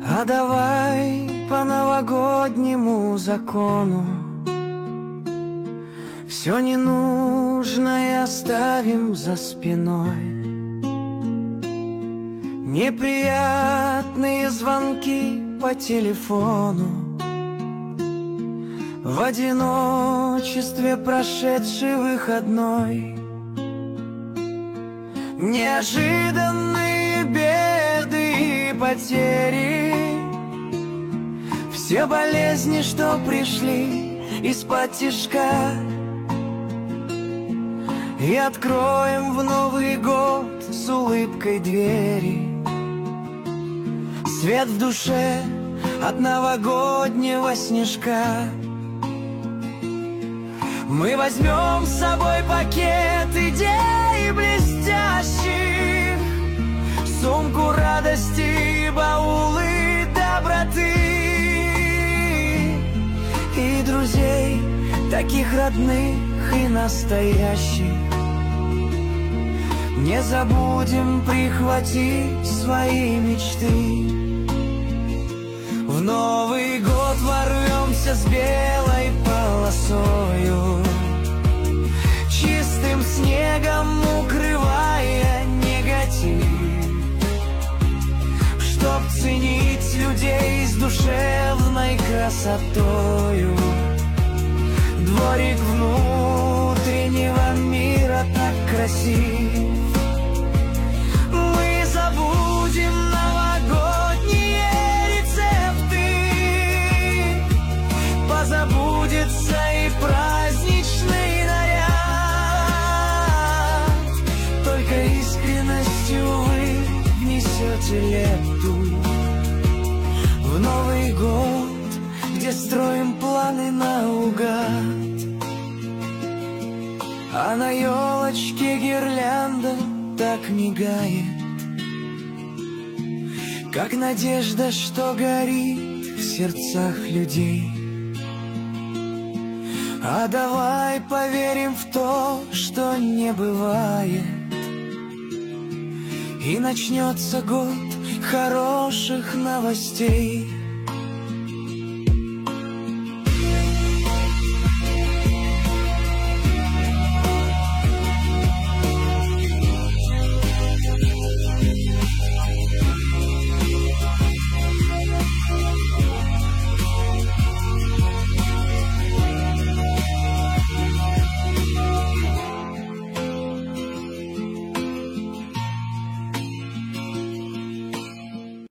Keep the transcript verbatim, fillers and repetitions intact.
А давай по новогоднему закону все ненужное оставим за спиной. Неприятные звонки по телефону, в одиночестве прошедший выходной. Неожиданные беды и потери, все болезни, что пришли из-под тишка. И откроем в Новый год с улыбкой двери, свет в душе от новогоднего снежка. Мы возьмем с собой пакет идей блестящих, сумку радости, баулы доброты и друзей, таких родных и настоящих. Не забудем прихватить свои мечты. В Новый год ворвемся с белой полосою, чистым снегом укрывая негатив, чтоб ценить людей с душевной красотою. Дворик внутреннего мира так красив. Мы забудем новогодние рецепты, позабудется и праздничный наряд. Только искренностью вы внесете лепту в Новый год, где строим планы наугад. А на елочке гирлянда так мигает, как надежда, что горит в сердцах людей. А давай поверим в то, что не бывает, и начнется год хороших новостей.